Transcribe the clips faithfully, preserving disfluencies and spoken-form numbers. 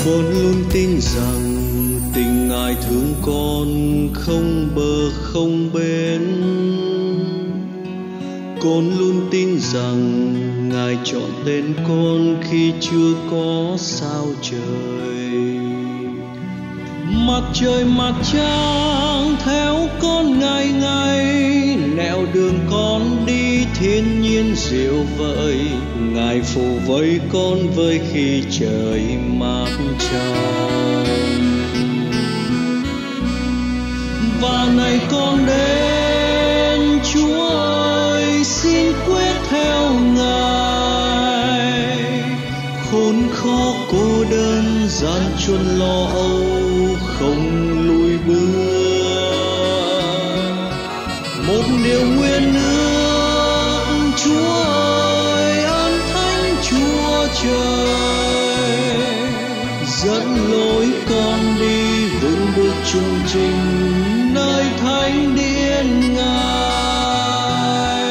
Con luôn tin rằng tình Ngài thương con không bờ không bến. Con luôn tin rằng Ngài chọn tên con khi chưa có sao trời. Mặt trời mặt trăng theo con ngày ngày, nẻo đường con đi thiên nhiên diệu vợi. Ngài phù vây con với khi trời mát trong. Và này con đến Chúa ơi, xin quyết theo Ngài. Khốn khó cô đơn gian truân lo âu không lùi bước. Một điều nguyện ước Chúa ơi, ơn thánh Chúa trời, dẫn lối con đi vững bước trung trình nơi thánh điện Ngài.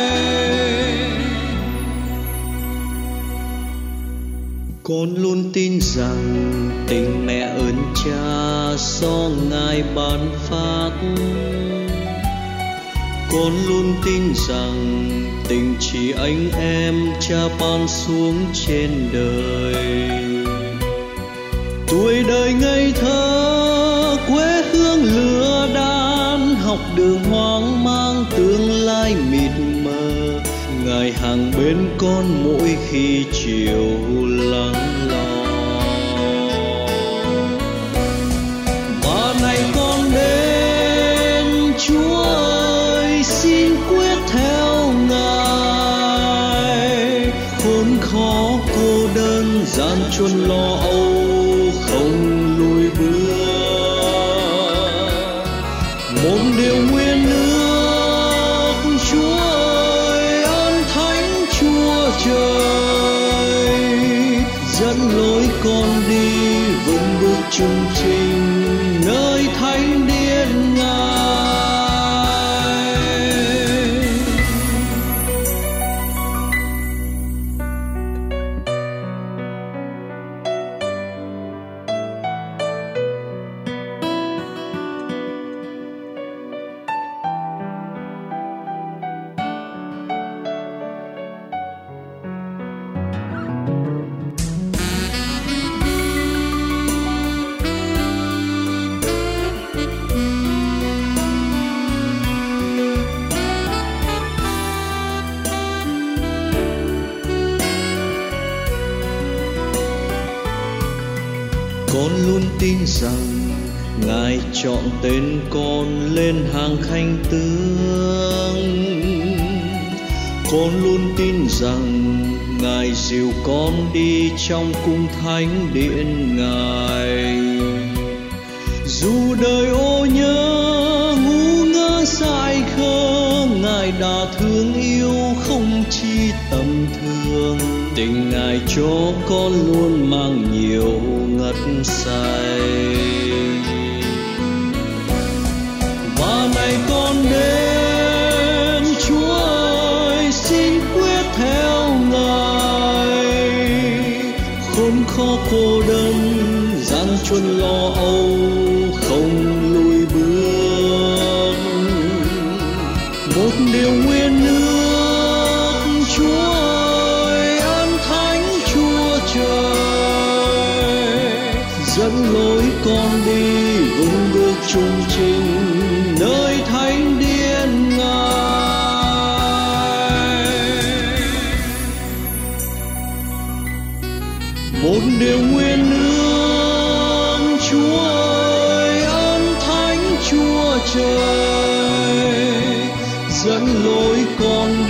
Con luôn tin rằng tình mẹ ơn cha do Ngài ban phát. Con luôn tin rằng tình chị anh em cha ban xuống trên đời. Tuổi đời ngây thơ quê hương lửa đan, học đường hoang mang tương lai mịt mờ. Ngài hàng bên con mỗi khi chiều lắng lo. Và này con đến Chúa ơi, xin quyết theo Ngài. Khốn khó cô đơn gian truân lo âu không lùi bước. Một điều nguyện ước Chúa ơi, ơn thánh Chúa trời, dẫn lối con đi vững bước trung trình nơi thánh điện Ngài. Con luôn tin rằng Ngài chọn tên con lên hàng khanh tướng. Con luôn tin rằng Ngài dìu con đi trong cung thánh điện Ngài. Dù đời ô nhớ ngu ngơ dại khờ, Ngài đã thương yêu không chi tầm thường. Tình Ngài cho con luôn mang nhiều ngất say. Và này con đến Chúa ơi, xin quyết theo Ngài. Khốn khó cô đơn gian truân lo âu không lùi bước. Một điều nguyện ước Chúa ơi, ơn thánh Chúa trời, dẫn lối con đi vững bước trung trình nơi thánh điện Ngài. Một điều nguyện ước Chúa ơi, ơn thánh Chúa trời, dẫn lối con